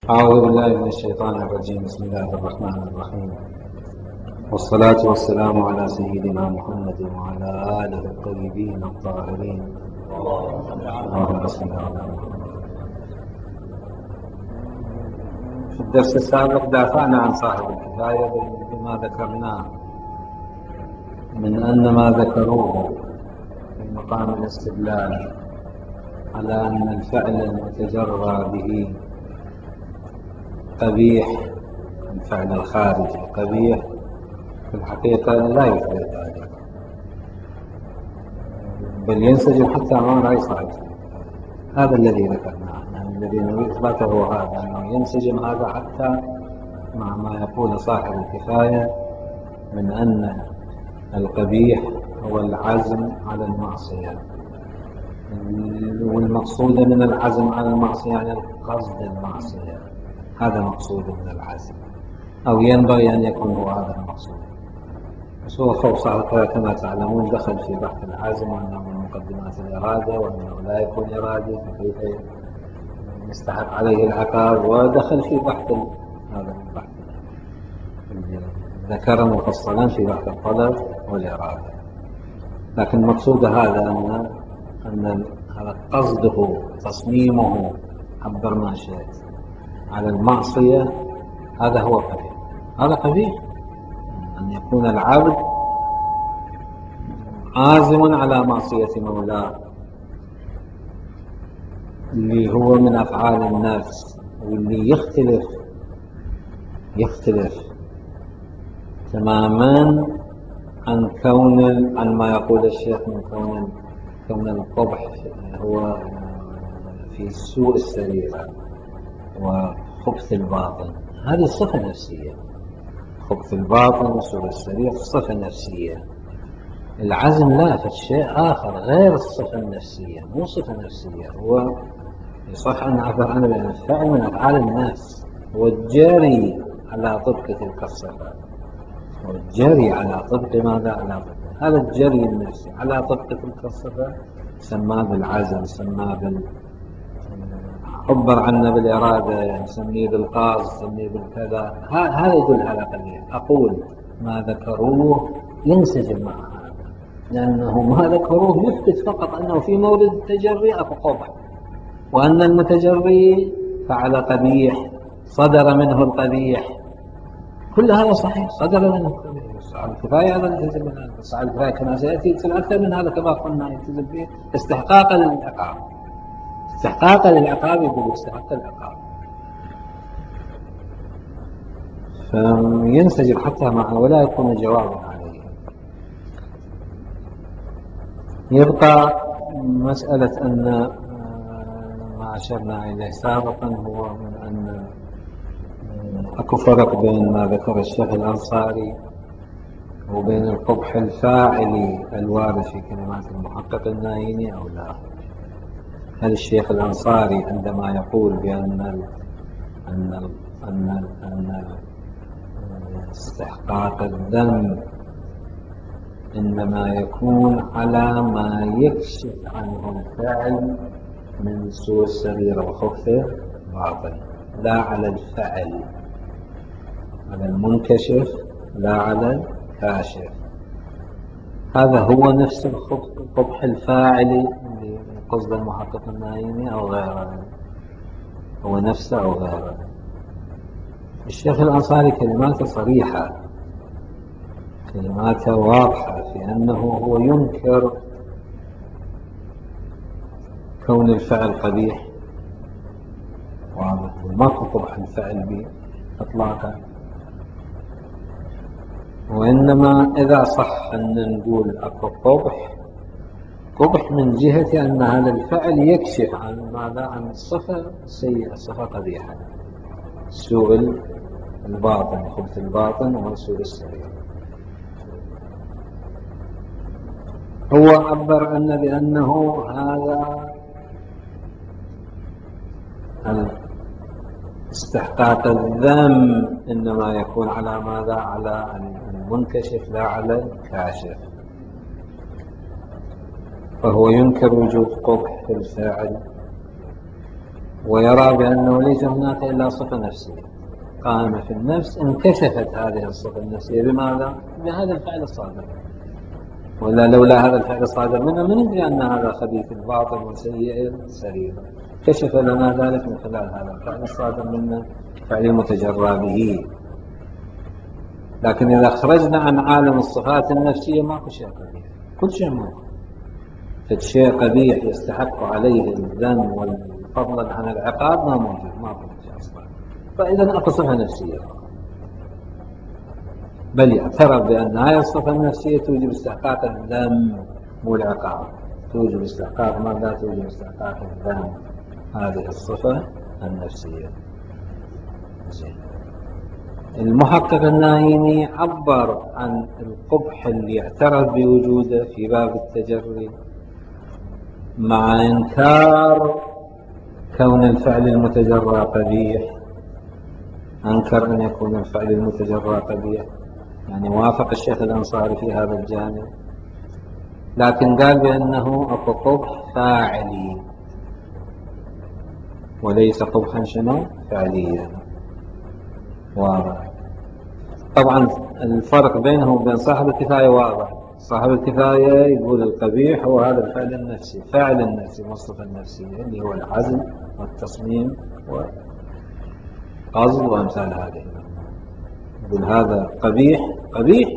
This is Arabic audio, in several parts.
أعوذ بالله من الشيطان الرجيم. بسم الله الرحمن الرحيم، والصلاة والسلام على سيدنا محمد وعلى آله الطيبين الطاهرين. اللهم صل على محمد. في الدرس السابق دافعنا عن صاحب الكفاية بما ذكرناه من أن ما ذكروه في مقام الاستدلال على أن الفعل المتجرى به قبيح، الفعل الخارجي قبيح، في الحقيقة لا يثبت ذلك، بل ينسجم حتى مع رأي صاحب. هذا الذي ذكرناه، يعني الذي نريد إثباته هو هذا، أنه ينسجم هذا حتى مع ما يقول صاحب الكفاية من أن القبيح هو العزم على المعصية، والمقصود من العزم على المعصية يعني القصد المعصية، هذا مقصود من العزم، أو ينبغي أن يكون هو هذا المقصود. بس هو فوق صاحب كما تعلمون دخل في بحث العزم وأنه من مقدمات الإرادة وأنه لا يكون إرادي فكيف يستحق عليه العقاب، ودخل في بحث هذا البحث ذكر مفصلا في بحث الطلب والإرادة. لكن مقصود هذا أن هذا قصده تصميمه، عبر ما شئت، على المعصية، هذا هو قبيح. هذا قبيح أن يكون العبد عازم على معصية مولاه اللي هو من أفعال النفس، واللي يختلف تماما عن ما يقول الشيخ من كون القبح هو في سوء السريرة وخبث الباطن. هذه صفة نفسية، خبث الباطن وسوء السريرة صفة نفسية. العزم لا، في شيء آخر غير الصفة النفسية، مو صفة نفسية. هو يصح أن أعبر عنه بأن الفعل من أفعال الناس، هو الجاري على طبق تلك الصفة، هو الجاري على طبق ماذا؟ على طبق هذا الجري النفسي على طبق تلك الصفة، سماه بالعزم، سماه عبر عنه بالإرادة، نسميه بالقاصد، نسميه بالكذا. هذا يدل على قضية. أقول ما ذكروه ينسجم مع هذا، لأنه ما ذكروه يثبت فقط أنه في مورد التجري أكو قبح، وأن المتجري فعل قبيح، صدر منه القبيح، كل هذا صحيح، صدر منه القبيح. صاحب الكفاية هذا يلتزم من هذا، صاحب الكفاية كما سيأتي يلتزم أكثر من هذا كما قلنا، يلتزم فيه استحقاقا للعقاب، استحقاقا للعقاب، يقول يستحق العقاب، فينسجم حتى معه ولا يكون جوابا عليه. يبقى مسألة أن ما أشرنا إليه سابقا هو من أن أكو فرق بين ما ذكر الشيخ الأنصاري وبين القبح الفاعلي الوارد في كلمات المحقق النايني أو لا. هل الشيخ الأنصاري عندما يقول بأن استحقاق الذنب إنما يكون على ما يكشف عنه الفعل من سوء السريرة وخبثه باطن، لا على الفعل، على المنكشف لا على الكاشف، هذا هو نفس القبح الفاعلي اللي قصد المحقق النايمي أو غيره، هو نفسه أو غيره. الشيخ الأنصاري كلماته صريحة، كلماته واضحة في أنه هو ينكر كون الفعل قبيح، واضح، وما قبح الفعل به إطلاقا، وإنما إذا صح أن نقول أكو قبح من جهة أن هذا الفعل يكشف عن ماذا؟ عن صفة سيئة، صفة قبيحة، سوء الباطن، خبث الباطن وسوء السرير. هو عبر أن بأنه هذا استحقاق الذنب إنما يكون على ماذا؟ على المنكشف لا على الكاشف، فهو ينكر وجود قبح في الفاعل ويرى بأنه ليس هناك إلا صفة نفسية قائمة في النفس، انكشفت هذه الصفة النفسية بماذا؟ بهذا الفعل الصادر، ولا لولا هذا الفعل الصادر منه من ندري أن هذا خبيث الباطن وسيء السريرة. كشف لنا ذلك من خلال هذا الفعل الصادر منه، فعل المتجرى به. لكن إذا خرجنا عن عالم الصفات النفسية ماكو شيء قبيح، كل شيء ماكو. فالشيء قبيح يستحق عليه الذم والفضل عن العقاب ما موجود، ماكو شيء أصلا. فإذا أكو صفة نفسية، بل يعترف بأن هذه الصفة النفسية توجب استحقاق الذم والعقاب. توجب استحقاق ماذا؟ توجب استحقاق الذم، هذه الصفة النفسية. زين. المحقق النايمي عبر عن القبح اللي اعترف بوجوده في باب التجري مع إنكار كون الفعل المتجرى قبيح. أنكر أن يكون الفعل المتجرى قبيح، يعني وافق الشيخ الأنصاري في هذا الجانب، لكن قال بأنه أكو قبح فاعلي وليس قبحا شنو؟ فعليا. واضح. طبعا الفرق بينه وبين صاحب الكفاية واضح. صاحب الكفاية يقول القبيح هو هذا الفعل النفسي، فعل النفسي، الصفة النفسية اللي هو العزم والتصميم والقصد وأمثال هذه. يقول هذا قبيح قبيح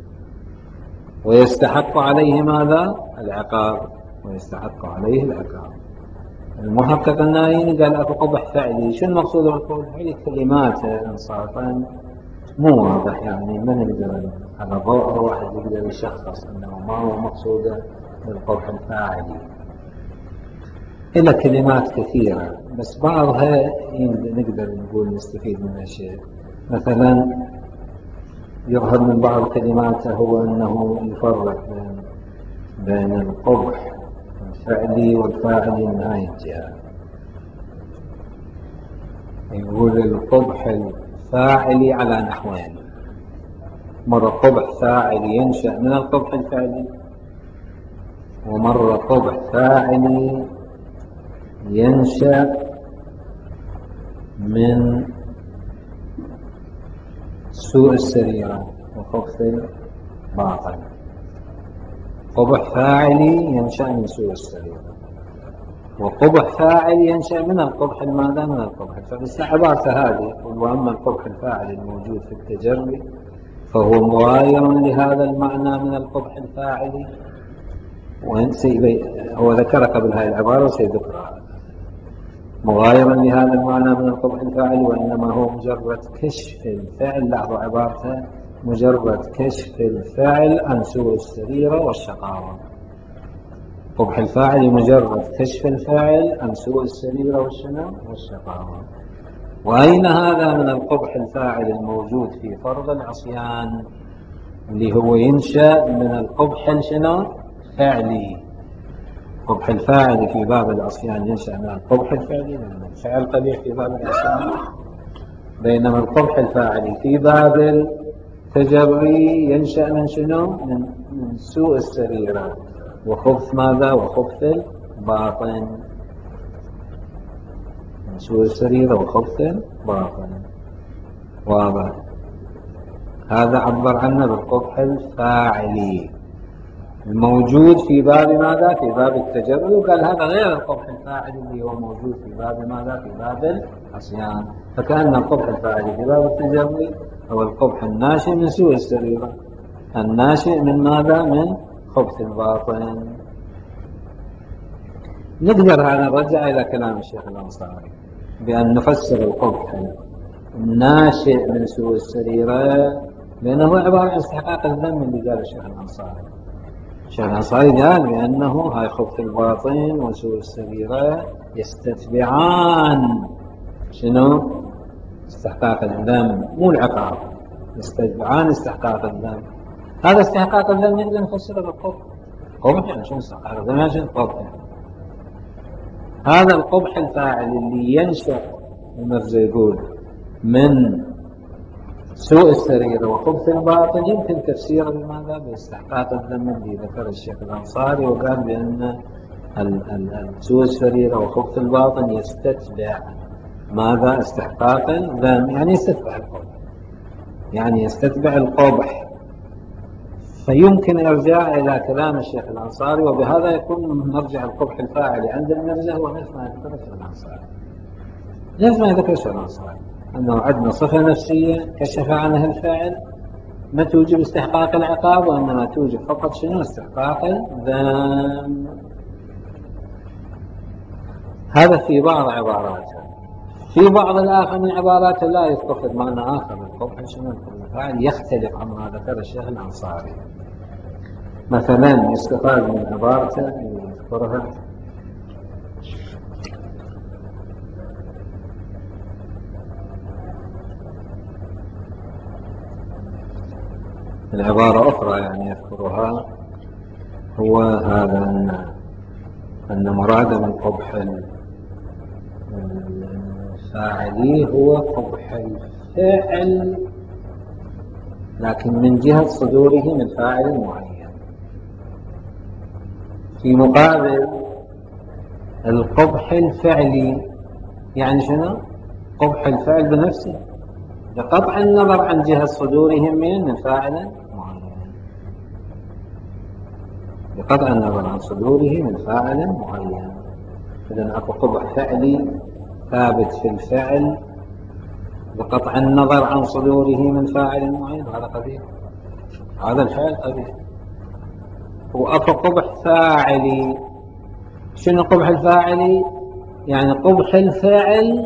ويستحق عليه ماذا؟ العقاب، ويستحق عليه العقاب. المحقق النايمي قال أكو قبح فعلي. شو المقصود بالقبح فعلي؟ كلمات إنصافا مو واضح، يعني ما نقدر على ضوء واحد يقدر يشخص أنه ما هو مقصوده بالقبح الفاعلي. إلا كلمات كثيرة، بس بعضها نقدر نقول نستفيد منها شيء. مثلا يظهر من بعض كلماته هو أنه يفرق بين القبح الفعلي والفاعلي من هاي الجهة. يقول القبح الفاعلي على نحوين: مرة قبح فاعلي ينشأ من القبح الفعلي، ومرة قبح فاعلي ينشأ من سوء السريرة وخبث الباطن. قبح فاعلي ينشأ من سوء السريرة، وقبح فاعل ينشأ من القبح الماذا؟ من القبح الفاعل. بس عبارته هذه: وأما القبح الفاعل الموجود في التجري فهو مغاير لهذا المعنى من القبح الفاعلي. هو ذكر قبل هذه العبارة وسيذكرها: مغايرا لهذا المعنى من القبح الفاعل، وإنما هو مجرد كشف الفعل. لاحظوا عبارته: مجرد كشف الفعل عن سوء السريرة والشقاوة. قبح الفاعل مجرد كشف الفاعل عن سوء السريرة والشقاوة. وأين هذا من القبح الفاعل الموجود في فرض العصيان، اللي هو ينشأ من القبح فعلي. قبح الفاعل في باب العصيان ينشأ من القبح الفعلي، لأن الفعل قبيح في باب العصيان. بينما القبح الفاعل في باب التجري ينشأ من من سوء السريرة وخبث ماذا؟ وخبث الباطن. من سوء السريرة وخبث الباطن. واضح. هذا عبر عنه بالقبح الفاعلي الموجود في باب ماذا؟ في باب التجري. وقال هذا غير القبح الفاعلي اللي هو موجود في باب ماذا؟ في باب العصيان. فكأن القبح الفاعلي في باب التجري هو القبح الناشئ من سوء السريرة، الناشئ من ماذا؟ من خبث الباطن. نقدر هذا نرجع إلى كلام الشيخ الأنصاري بأن نفسر القبح الناشئ من سوء السريرة لأنه عبارة عن استحقاق الذم اللي قال الشيخ الأنصاري. الشيخ الأنصاري قال بأنه هاي خبث الباطن وسوء السريرة يستتبعان استحقاق الذم، مو العقاب. يستتبعان استحقاق الذم. هذا استحقاق الذم نقدر نفسره بالقبح. قبح يعني شنو استحقاق الذم؟ يعني شنو قبح؟ هذا القبح الفاعل اللي ينشأ ونرجع يقول من سوء السريرة وخبث الباطن يمكن تفسيره بماذا؟ باستحقاق الذم اللي ذكر الشيخ الأنصاري، وقال بأن سوء السريرة وخبث الباطن يستتبع ماذا؟ استحقاق الذم، يعني يستتبع القبح، يعني يستتبع القبح. فيمكن إرجاع إلى كلام الشيخ الأنصاري، وبهذا يكون مرجع القبح الفاعلي عند المرجع هو نفس ما ذكر الشيخ الأنصاري، نفس ما ذكر الشيخ الأنصاري، أنه عندنا صفة نفسية كشف عنها الفعل ما توجب استحقاق العقاب، وإنما توجب فقط شنو؟ استحقاق الذم. هذا في بعض عباراته. في بعض الآخر من عباراته لا يتخذ معنى آخر القبح شنو؟ القبح الفاعل يختلف عما ذكر الشيخ الأنصاري. مثلا يستفاد من عبارته يذكرها العبارة أخرى يعني يذكرها، هو هذا أن مراد من قبح الفاعلي هو قبح الفعل، لكن من جهة صدوره من فاعل معين، في مقابل القبح الفعلي يعني شنو؟ قبح الفعل بنفسه بقطع النظر عن جهة صدورهم من فاعل معين، بقطع النظر عن صدوره من فاعل معين. إذن أكو قبح فعلي ثابت في الفعل بقطع النظر عن صدوره من فاعل معين، هذا قبيح، هذا الفعل قبيح. وأكو قبح فاعلي. شنو قبح الفاعلي؟ يعني قبح الفعل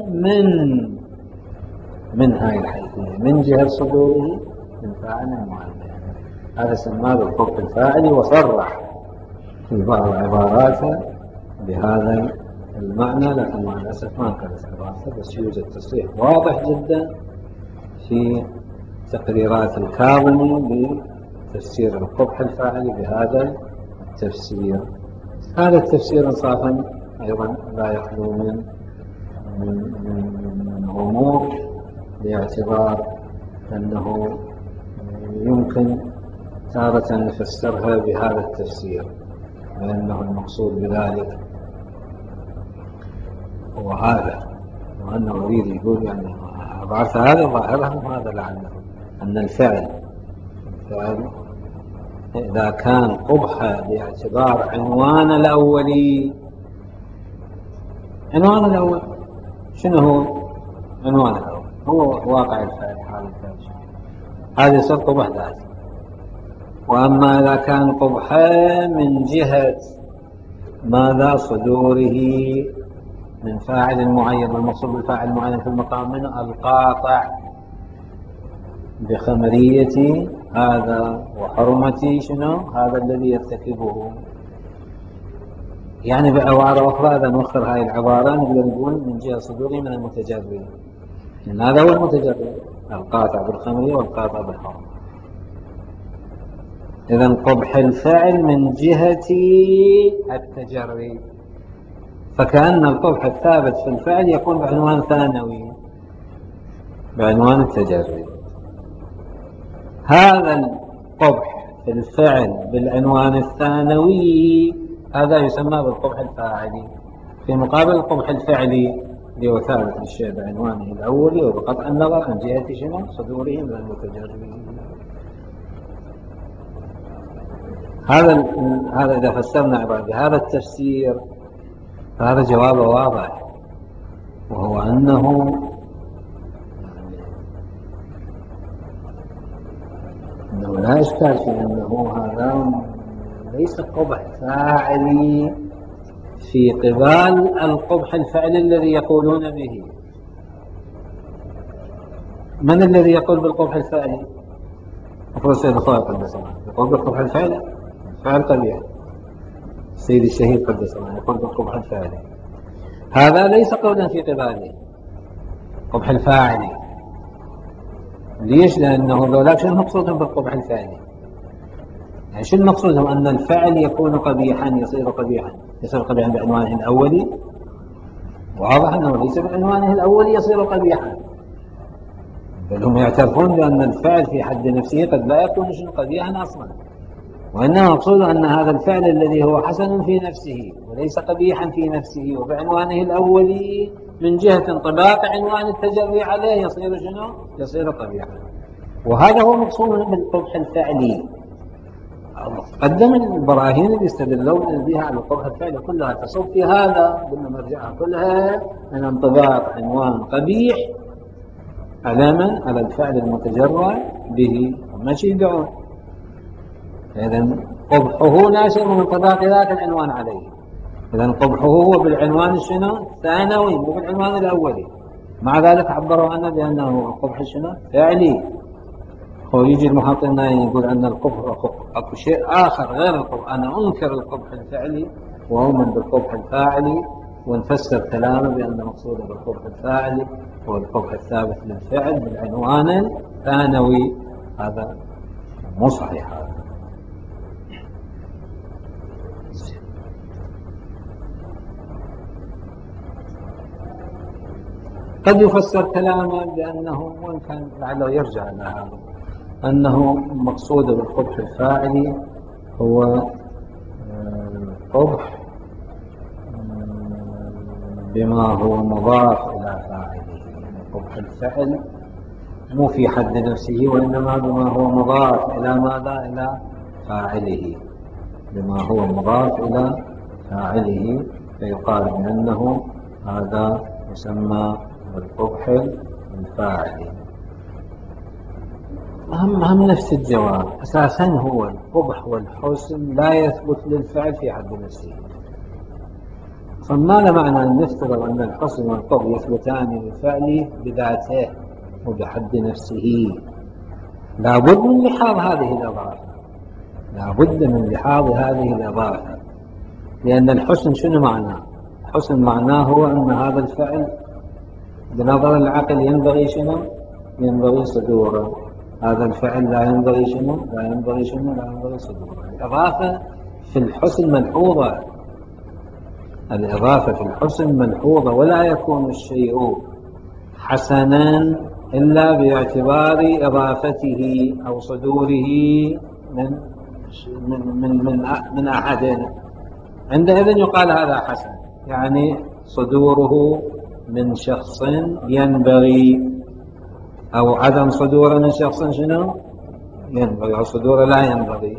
من هاي الحيثية، من جهة صدوره من فاعل معين، هذا سماه القبح الفاعلي، وصرح في بعض عباراته بهذا المعنى، لكن مع الأسف ما كان استغاثة، بس يوجد تصريح واضح جدا في تقريرات الكاظمي بتفسير القبح الفاعلي بهذا التفسير. هذا التفسير انصافا أيضا لا يخلو من غموض، باعتبار أنه يمكن تارة نفسرها بهذا التفسير، لأنه المقصود بذلك هو هذا، وأنه يريد يقول يعني عبارة هذا ظاهرها هذا لعله أن الفعل إذا كان قبح باعتبار عنوان الأولي. عنوان الأول شنو هو؟ عنوان الأول هو واقع الفعل، حال الفعل، هذا يصير قبح ذاتي. وأما إذا كان قبحا من جهة ماذا؟ صدوره من فاعل معين، والمقصود بالفاعل المعين في المقام منه القاطع بخمرية هذا وحرمة شنو؟ هذا الذي يرتكبه. يعني بعبارة أخرى إذا نوخر هاي العبارة نقدر نقول من جهة صدوره من المتجرد، لأن هذا هو المتجرد، القاطع بالخمرية والقاطع بالحرمة. إذن قبح الفعل من جهة التجرد، فكأن القبح الثابت في الفعل يكون بعنوان ثانوي، بعنوان التجرد. هذا القبح في الفعل بالعنوان الثانوي هذا يسمى بالقبح الفاعلي، في مقابل القبح الفعلي اللي هو ثابت للشيء بعنوانه الأولي وبقطع النظر عن جهة شنو؟ صدوره من المتجرد. هذا إذا فسرنا عبارة بهذا التفسير فهذا جوابه واضح، وهو أنه لا إشكال في أنه هذا ليس قبح فاعلي في قبال القبح الفعلي الذي يقولون به. من الذي يقول بالقبح الفعلي؟ أفضل السيد الخوي قدس الله يقول بالقبح الفعلي، فعل قبيح. السيد الشهيد قدس الله يقول بالقبح الفعلي. هذا ليس قولا في قباله قبح الفاعلي. ليش؟ لأنه ذولاك شنو مقصودهم بالقبح الفعلي؟ يعني شو المقصود؟ هو أن الفعل يكون قبيحا، يصير قبيحا بعنوانه الأولي، واضح أنه ليس بعنوانه الأولي يصير قبيحا، بل هم يعترفون بأن الفعل في حد نفسه قد لا يكون شيء قبيحا أصلا، وإنما مقصود أن هذا الفعل الذي هو حسن في نفسه وليس قبيحا في نفسه وبعنوانه الأولي من جهة انطباق عنوان التجري عليه يصير شنو؟ يصير قبيحا. وهذا هو مقصود بالقبح الفعلي. قدم البراهين اللي يستدلون بها على القبح الفعلي كلها تصب في هذا، قلنا مرجعها كلها من انطباق عنوان قبيح على من؟ على الفعل المتجرى به، ماشي يدعون. إذن قبحه ناشئ من انطباق ذاك العنوان عليه. إذن قبحه هو بالعنوان شنو؟ الثانوي مو بالعنوان الأولي. مع ذلك عبروا عنه بأنه القبح شنو؟ فعلي. ويجي المحقق يقول أن القبح أكو شيء آخر غير القبح. أنا أنكر القبح الفعلي وأؤمن بالقبح الفاعلي، ونفسر كلامه بأن مقصوده بالقبح الفاعلي هو القبح الثابت للفعل بالعنوان الثانوي. هذا مو صحيح. هذا قد يفسر كلامه بأنه، وإن كان لعله يرجع إلى هذا، أنه مقصود بالقبح الفاعلي هو القبح بما هو مضاف إلى فاعله. قبح الفعل مو في حد نفسه، وإنما بما هو مضاف إلى ماذا؟ إلى فاعله. بما هو مضاف إلى فاعله فيقال بأنه هذا يسمى بالقبح الفاعلي. هم نفس الجواب. أساسا هو القبح والحسن لا يثبت للفعل في حد نفسه. فما لا معنى أن نفترض أن الحسن والقبح يثبتان للفعل بذاته وبحد نفسه. لابد من لحاظ هذه الإضافة، لابد من لحاظ هذه الإضافة. لأن الحسن شنو معناه؟ الحسن معناه هو أن هذا الفعل بنظر العقل ينبغي شنو؟ ينبغي صدوره. هذا الفعل لا ينبغي شنو؟ لا ينبغي شنو؟ لا ينبغي صدوره. الإضافة في الحسن ملحوظة، الإضافة في الحسن ملحوظة، ولا يكون الشيء حسنا إلا باعتبار إضافته أو صدوره من من أحد. عندئذ يقال هذا حسن، يعني صدوره من شخص ينبغي، أو عدم صدوره من شخص شنو؟ ينبغي، أو صدوره لا ينبغي.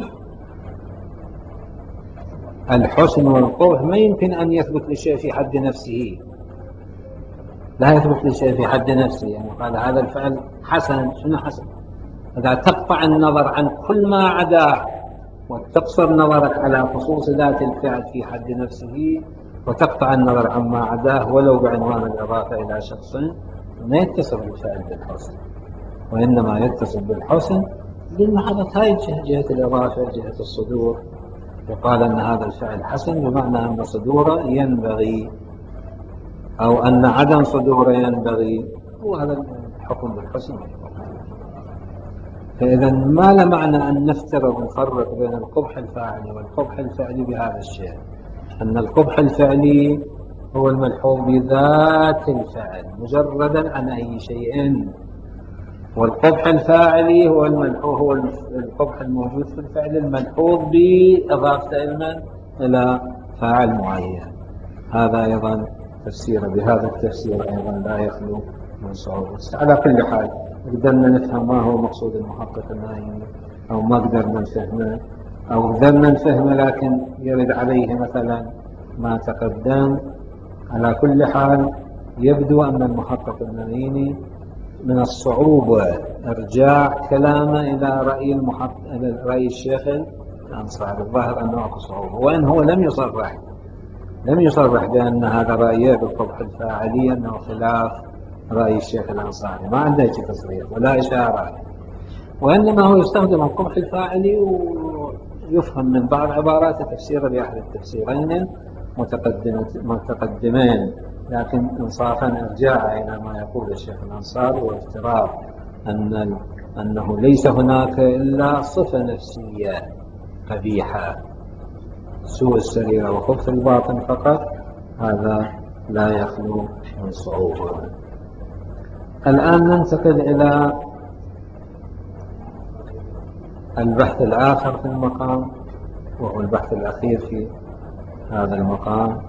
الحسن والقبح ما يمكن أن يثبت لشيء في حد نفسه، لا يثبت لشيء في حد نفسه. يعني قال هذا الفعل حسن، شنو حسن؟ إذا تقطع النظر عن كل ما عداه وتقصر نظرك على خصوص ذات الفعل في حد نفسه وتقطع النظر عما عداه ولو بعنوان الإضافة إلى شخص، ما يتصل الفعل بالحسن، وإنما يتصل بالحسن بالمحبة. هاي جهة الإضافة، جهة الصدور. يقال أن هذا الفعل حسن بمعنى أن صدوره ينبغي، أو أن عدم صدوره ينبغي، وهذا الحكم بالحسن. فإذا ما لا معنى أن نفترض ونفرق بين القبح الفاعلي والقبح الفعلي بهذا الشيء، أن القبح الفعلي هو الملحوظ بذات الفعل مجردا عن أي شيء، والقبح الفاعلي هو الملحوظ، هو القبح الموجود في الفعل الملحوظ بإضافة إلى فاعل معين. هذا أيضا تفسير، بهذا التفسير أيضا لا يخلو من صعوبة. على كل حال قدرنا نفهم ما هو مقصود المحقق النائمي، أو ما قدرنا نفهمه، أو قدرنا نفهمه لكن يرد عليه مثلا ما تقدم. على كل حال يبدو أن المحقق النائمي من الصعوبة إرجاع كلامه إلى رأي الشيخ الأنصاري. الظاهر أنه أكو صعوبة، وإن هو لم يصرح بأن هذا رأيه بالقبح الفاعلي أنه خلاف رأي الشيخ الأنصاري، ما عنده تصريح ولا إشارة، وإنما هو يستخدم القبح الفاعلي ويفهم من بعض عبارات تفسير لأحد التفسيرين متقدمين، لكن إنصافا ارجاع إلى ما يقول الشيخ الأنصاري وافتراض أنه ليس هناك إلا صفة نفسية قبيحة، سوء السريرة وخبث الباطن فقط، هذا لا يخلو من صعوبة. الآن ننتقل إلى البحث الآخر في المقام، وهو البحث الأخير في هذا المقام.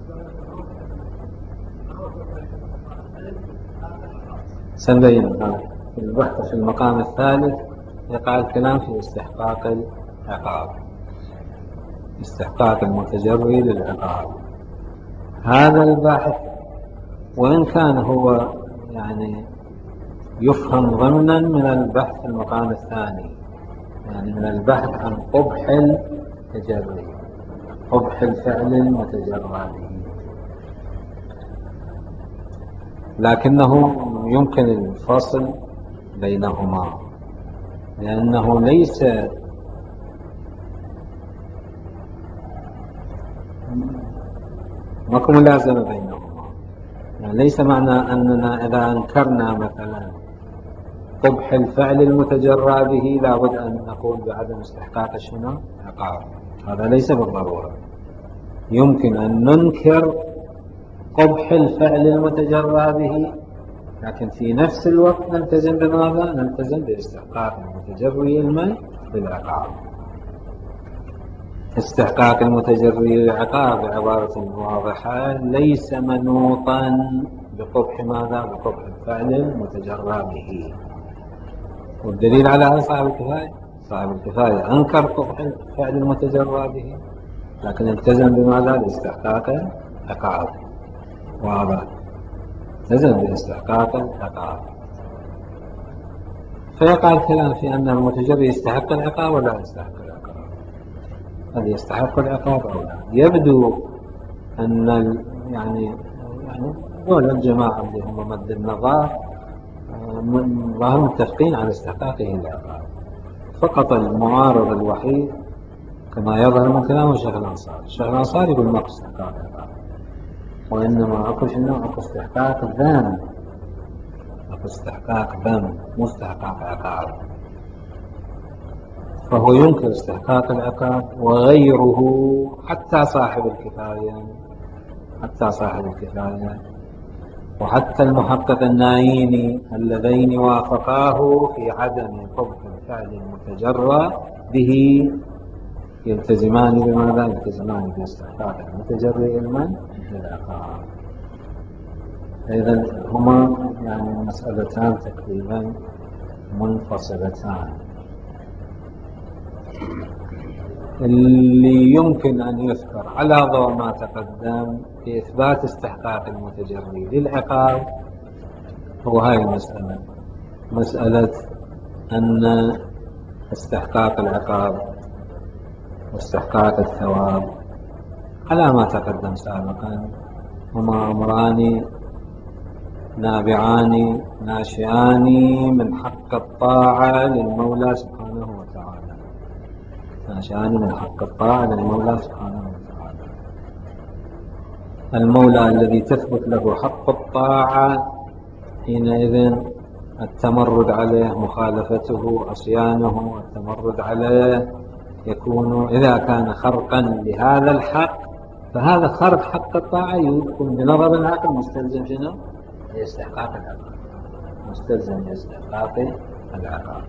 سنبين البحث في المقام الثالث يقع الكلام في استحقاق العقاب، استحقاق المتجري للعقاب. هذا البحث وإن كان هو يعني يفهم ضمنا من البحث في المقام الثاني، يعني من البحث عن قبح التجري، قبح الفعل المتجرى به، لكنه يمكن الفصل بينهما، لأنه ليس ماكو ملازمة بينهما. يعني ليس معنى أننا إذا أنكرنا مثلا قبح الفعل المتجرى به لابد أن نقول بعدم استحقاق شنو؟ عقاب. هذا ليس بالضرورة. يمكن أن ننكر قبح الفعل المتجرى به، لكن في نفس الوقت نلتزم بماذا؟ نلتزم باستحقاق المتجري بالعقاب. استحقاق المتجري للعقاب بعبارة واضحة ليس منوطا بقبح ماذا؟ بقبح الفعل المتجرى به. والدليل على هذا صاحب الكفاية. صاحب الكفاية أنكر قبح الفعل المتجرى به، لكن التزم بماذا؟ باستحقاق العقاب. واضح؟ التزم باستحقاق العقاب. فيقع الكلام في أن المتجري يستحق العقاب ولا يستحق العقاب، هل يستحق العقاب أو لا. يبدو أن يعني دول الجماعة اللي هم مد النظر ظاهر متفقين على استحقاقه العقاب. فقط المعارض الوحيد كما يظهر من كلام الشيخ الأنصاري، الشيخ الأنصاري يقول ماكو استحقاق عقاب، وإنما أكو شنو؟ أكو استحقاق ذنب، أكو استحقاق ذنب مو استحقاق عقاب. فهو ينكر استحقاق العقاب، وغيره حتى صاحب الكفاية، حتى صاحب الكفاية وحتى المحقق النايني اللذين وافقاه في عدم قبح الفعل المتجرى به يلتزمان بماذا؟ يلتزمان باستحقاق المتجري للعقاب. إذن هما يعني مسألتان تقريبا منفصلتان. اللي يمكن أن يذكر على ضوء ما تقدم في إثبات استحقاق المتجري للعقاب هو هاي المسألة، مسألة أن استحقاق العقاب واستحقاق الثواب على ما تقدم سابقا هما أمران نابعان ناشئان من حق الطاعة للمولى سبحانه وتعالى، ناشئان من حق الطاعة للمولى سبحانه وتعالى. المولى الذي تثبت له حق الطاعة حينئذ التمرد عليه، مخالفته، عصيانه، التمرد عليه يكون إذا كان خرقا لهذا الحق، فهذا خرق حق الطاعة يكون بنظر العقل مستلزم شنو؟ استحقاق العقاب، مستلزم باستحقاق العقاب.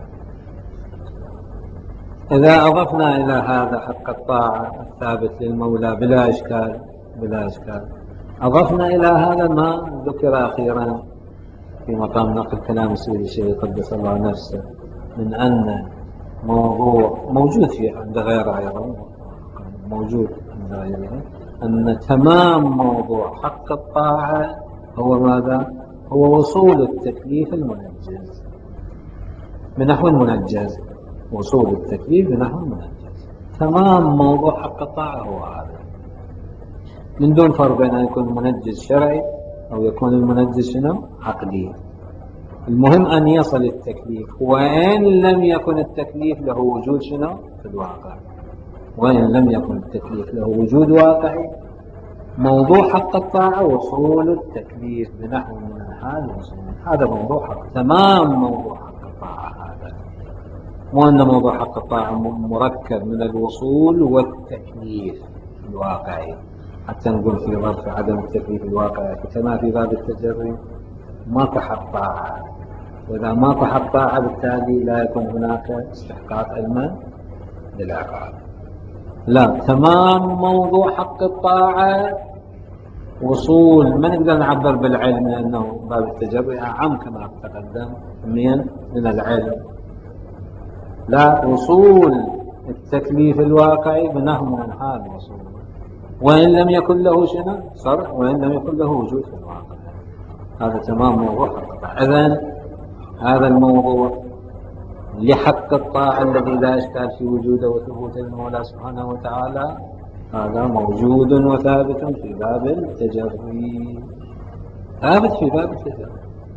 إذا أضفنا إلى هذا حق الطاعة الثابت للمولى بلا إشكال، بلا إشكال، أضفنا إلى هذا ما ذكر أخيرا في مقام نقل كلام سيدي الشيخ قدس الله نفسه من أن موضوع موجود في عند غيره أيضا، موجود عند غيره، أن تمام موضوع حق الطاعة هو ماذا؟ هو وصول التكليف المنجز بنحو المنجز، وصول التكليف بنحو المنجز. تمام موضوع حق الطاعة هو هذا، من دون فرق بين أن يكون المنجز شرعي أو يكون المنجز شنو؟ عقلي. المهم أن يصل التكليف، وإن لم يكن التكليف له وجود شنو؟ في الواقع، وإن لم يكن التكليف له وجود واقعي. موضوع حق الطاعة وصول التكليف بنحو من الحال وصول، هذا موضوع حق، تمام موضوع حق الطاعة هذا، مو أن موضوع حق الطاعة مركب من الوصول والتكليف الواقعي، حتى نقول في ظرف عدم التكليف الواقعي كما في باب التجري ما حق طاعة، وإذا ما حق طاعة بالتالي لا يكون هناك استحقاق علما للعقاب. لا، تمام موضوع حق الطاعة وصول، ما نقدر نعبر بالعلم لأنه باب التجري أعم كما تقدم من العلم. لا، وصول التكليف الواقعي بنحو من حال وصول، وإن لم يكن له شنو صرح، وإن لم يكن له وجود في الواقع. هذا تمام موضوع حق الطاعة. إذن هذا الموضوع لحق الطاعة الذي لا إشكال في وجوده وثبوت المولى سبحانه وتعالى، هذا موجود وثابت في باب التجري، ثابت في باب التجري،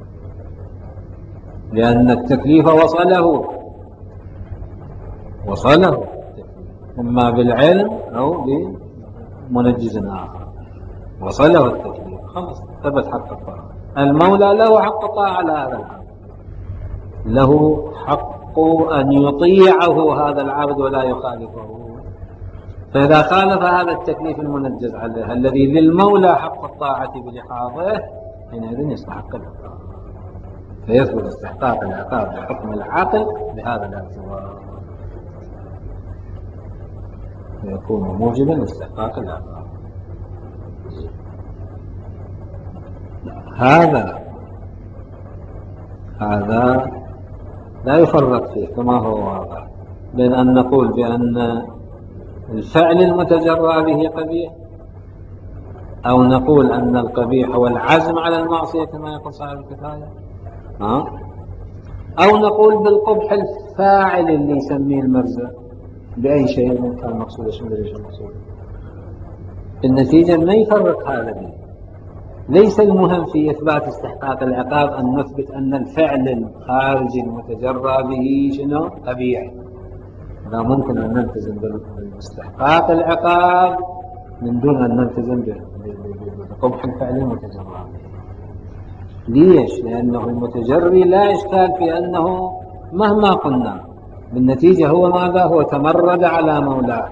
لأن التكليف وصله إما بالعلم أو بمنجز آخر، وصله التكليف، خلاص ثبت حق الطاعة. المولى له حق الطاعة على هذا العبد، له حق أن يطيعه هذا العبد ولا يخالفه. فإذا خالف هذا التكليف المنجز عليه الذي للمولى حق الطاعة بلحاظه، حينئذ يستحق العقاب، فيثبت استحقاق العقاب بحكم العقل بهذا الاعتبار، فيكون موجبا لاستحقاق العقاب. هذا لا يفرق فيه كما هو واضح بين أن نقول بأن الفعل المتجرى به قبيح، أو نقول أن القبيح هو العزم على المعصية كما يقول صاحب الكفاية، أو نقول بالقبح الفاعل اللي يسميه المرزق بأي شيء من كان مقصود اسم ليش المقصود. النتيجة ما يفرق هذا به. ليس المهم في إثبات استحقاق العقاب أن نثبت أن الفعل الخارجي المتجرى به شنو قبيح، لا، ممكن أن نلتزم باستحقاق العقاب من دون أن نلتزم بقبح الفعل المتجرى. ليش؟ لأنه المتجري لا إشكال في أنه مهما قلنا بالنتيجة هو ماذا؟ هو تمرد على مولاه،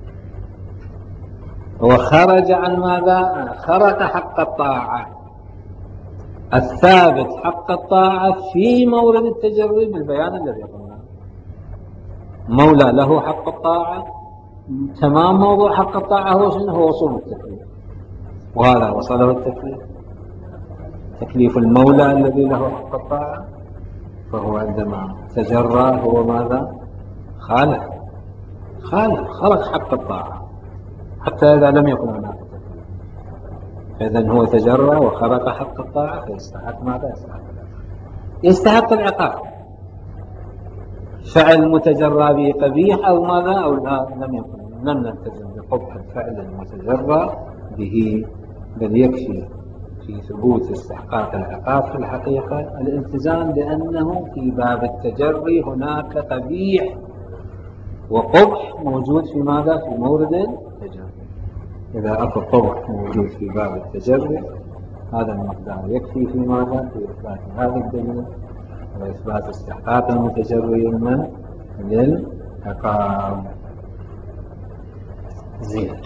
هو خرج عن ماذا؟ خرق حق الطاعة الثابت، حق الطاعة في مورد التجري بالبيان الذي قلنا. مولى له حق الطاعة، تمام موضوع حق الطاعة هو شنو؟ هو وصول التكليف، وهذا وصله التكليف، تكليف المولى الذي له حق الطاعة، فهو عندما تجرى هو ماذا؟ خلق حق الطاعة حتى إذا لم يكن هناك تكليف، إذن هو تجرى وخلق حق الطاعة، فيستحق ماذا؟ يستحق العقاب. فعل متجرى به قبيح أو ماذا؟ أو لا، لم نلتزم بقبح الفعل المتجرى به، بل يكفي في ثبوت استحقاق العقاب في الحقيقة الالتزام بأنه في باب التجري هناك قبيح وقبح موجود في ماذا؟ في مورد التجري. إذا أكو قبح موجود في باب التجري، هذا المقدار يكفي في ماذا؟ في إثبات هذا الدليل وإثبات استحقاق المتجري من للعقاب. زين.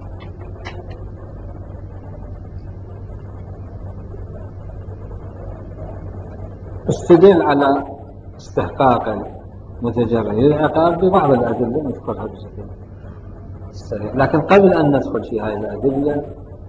استدل على استحقاق المتجري للعقاب ببعض الأدلة نذكرها بشكل سريع، لكن قبل أن ندخل في هذه الأدلة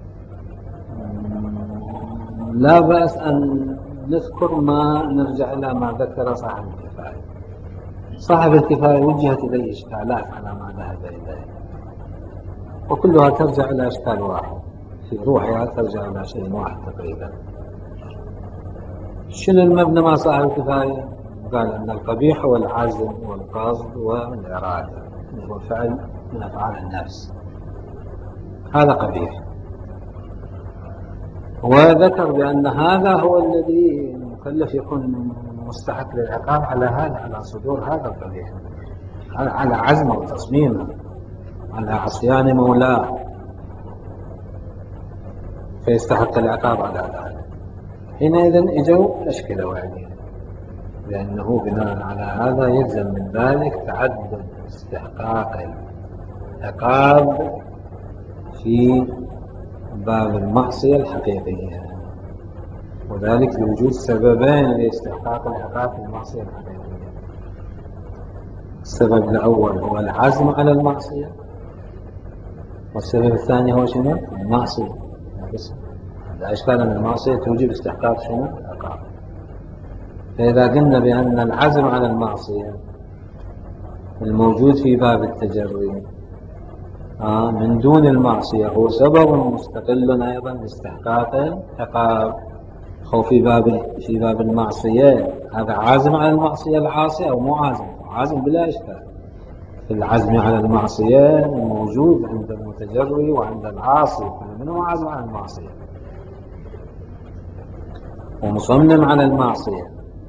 لا بأس أن نذكر ما نرجع إلى ما ذكر صاحب الكفاية. صاحب الكفاية وجهت إليه إشكالات على ما ذهب إليه، وكلها ترجع إلى إشكال واحد في روحها، ترجع إلى شيء واحد تقريبا. شنو المبنى مع صاحب الكفاية؟ قال أن القبيح هو العزم والقصد والإرادة، هو فعل من أفعال النفس، هذا قبيح. وذكر بأن هذا هو الذي المكلف يكون مستحق للعقاب على صدور هذا القبيح، على عزمه وتصميمه، على عصيان مولاه، فيستحق العقاب على ذلك. حينئذ اجوا أشكلوا عليه، لأنه بناء على هذا يلزم من ذلك تعدد استحقاق العقاب في باب المعصية الحقيقية، وذلك لوجود سببين لاستحقاق العقاب في المعصية الحقيقية. السبب الأول هو العزم على المعصية، والسبب الثاني هو شنو؟ المعصية. بس لا إشكال أن المعصية توجب استحقاق شنو؟ العقاب. فإذا قلنا بأن العزم على المعصية الموجود في باب التجري من دون المعصية هو سبب مستقل أيضا لاستحقاق العقاب. أو في باب المعصية هذا عازم على المعصية العاصي أو مو عازم؟ عازم بلا إشكال. في العزم على المعصية موجود عند المتجري وعند العاصي، كل منهم عازم على المعصية ومصمم على المعصية.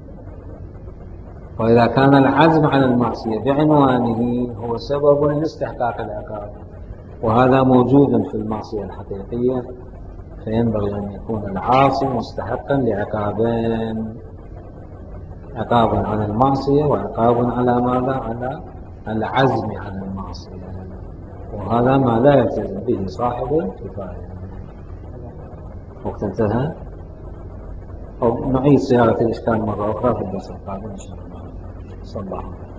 وإذا كان العزم على المعصية بعنوانه هو سبب لاستحقاق العقاب وهذا موجود في المعصية الحقيقية، فينبغي أن يكون العاصي مستحقا لعقابين: عقاب على المعصية وعقاب على ماذا؟ على العزم على المعصية. وهذا ما لا يلتزم به صاحب الكفاية. وقت انتهى. أو نعيد صياغة الإشكال مرة أخرى في الدرس القادم إن شاء الله. صلى الله عليه وسلم.